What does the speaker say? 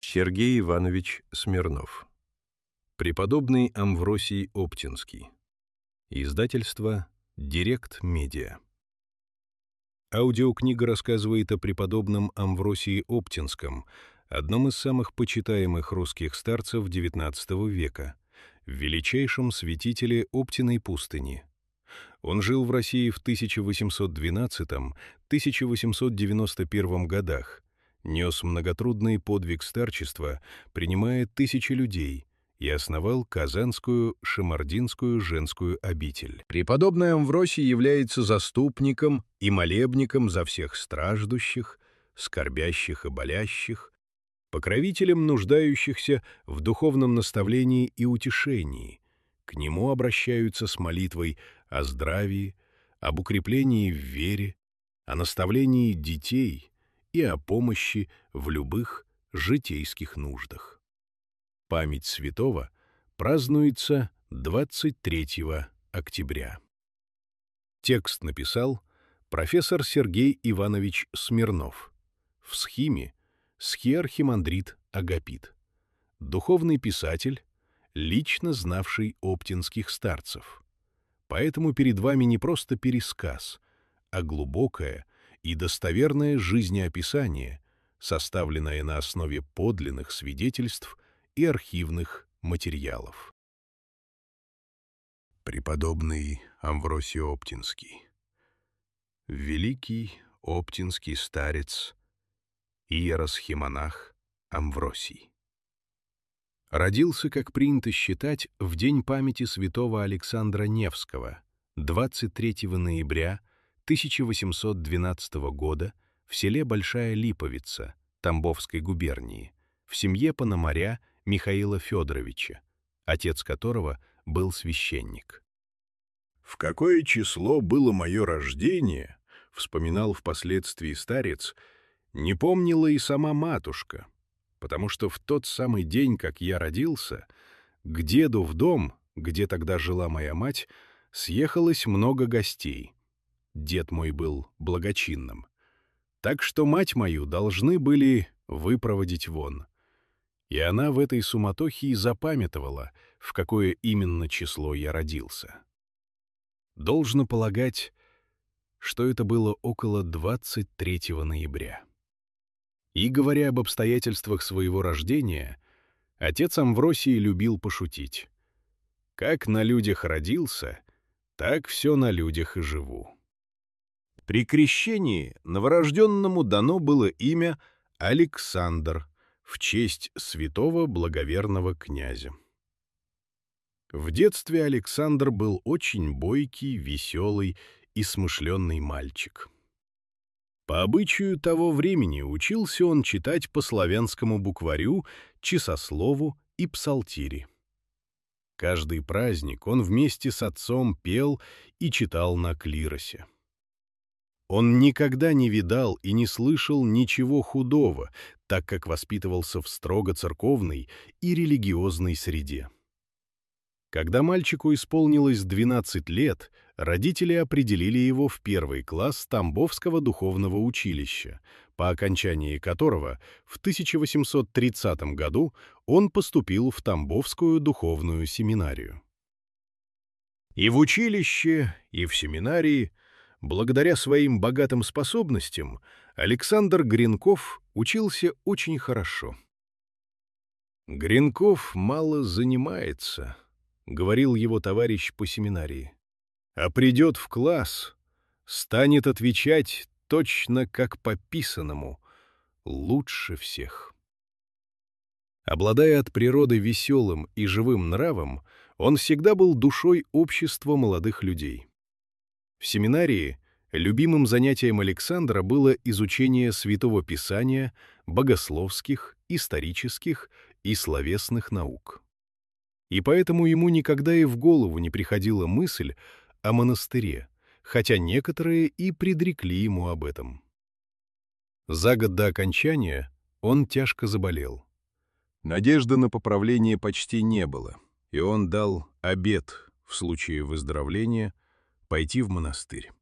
Сергей Иванович Смирнов. Преподобный Амвросий Оптинский. Издательство «Директ Медиа». Аудиокнига рассказывает о преподобном Амвросии Оптинском, одном из самых почитаемых русских старцев XIX века, величайшем святителе Оптиной пустыни. Он жил в России в 1812-1891 годах, нес многотрудный подвиг старчества, принимая тысячи людей, и основал Казанскую Шемардинскую женскую обитель. Преподобный Амвросий является заступником и молебником за всех страждущих, скорбящих и болящих, покровителем нуждающихся в духовном наставлении и утешении. К нему обращаются с молитвой о здравии, об укреплении в вере, о наставлении детей и о помощи в любых житейских нуждах. Память святого празднуется 23 октября. Текст написал профессор Сергей Иванович Смирнов. В схиме схиархимандрит Агапит. Духовный писатель, лично знавший оптинских старцев. Поэтому перед вами не просто пересказ, а глубокое и достоверное жизнеописание, составленное на основе подлинных свидетельств и архивных материалов. Преподобный Амвросий Оптинский. Великий оптинский старец, иеросхимонах Амвросий. Родился, как принято считать, в день памяти святого Александра Невского, 23 ноября 1812 года в селе Большая Липовица Тамбовской губернии, в семье пономаря Михаила Федоровича, отец которого был священник. «В какое число было мое рождение, — вспоминал впоследствии старец, — не помнила и сама матушка, потому что в тот самый день, как я родился, к деду в дом, где тогда жила моя мать, съехалось много гостей. Дед мой был благочинным. Так что мать мою должны были выпроводить вон. И она в этой суматохе и запамятовала, в какое именно число я родился. Должно полагать, что это было около 23 ноября. И, говоря об обстоятельствах своего рождения, отец Амвросий любил пошутить. Как на людях родился, так все на людях и живу. При крещении новорожденному дано было имя Александр в честь святого благоверного князя. В детстве Александр был очень бойкий, веселый и смышленный мальчик. По обычаю того времени учился он читать по славянскому букварю, часослову и псалтири. Каждый праздник он вместе с отцом пел и читал на клиросе. Он никогда не видал и не слышал ничего худого, так как воспитывался в строго церковной и религиозной среде. Когда мальчику исполнилось 12 лет, родители определили его в 1 класс Тамбовского духовного училища, по окончании которого в 1830 году он поступил в Тамбовскую духовную семинарию. И в училище, и в семинарии, благодаря своим богатым способностям, Александр Гринков учился очень хорошо. «Гринков мало занимается», — говорил его товарищ по семинарии, «а придет в класс, станет отвечать точно как по писанному, лучше всех». Обладая от природы веселым и живым нравом, он всегда был душой общества молодых людей. В семинарии любимым занятием Александра было изучение Святого Писания, богословских, исторических и словесных наук. И поэтому ему никогда и в голову не приходила мысль о монастыре, хотя некоторые и предрекли ему об этом. За год до окончания он тяжко заболел. Надежды на поправление почти не было, и он дал обет в случае выздоровления пойти в монастырь.